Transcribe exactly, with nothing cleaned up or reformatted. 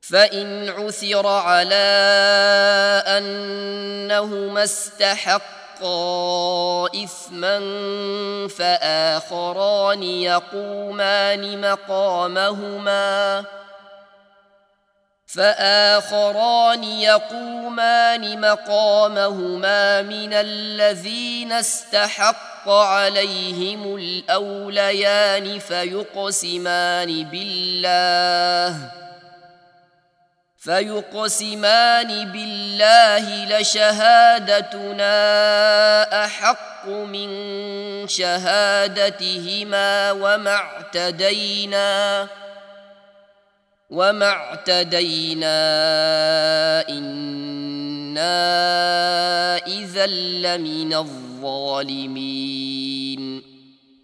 فإن عثر على أنهما استحقا إثما فآخران يقومان مقامهما فآخران يقومان مقامهما من الذين استحق عليهم الأوليان فيقسمان بالله فيقسمان بالله لشهادتنا أحق من شهادتهما وما اعتدينا وما اعتدينا إنا إذا لمن الظالمين.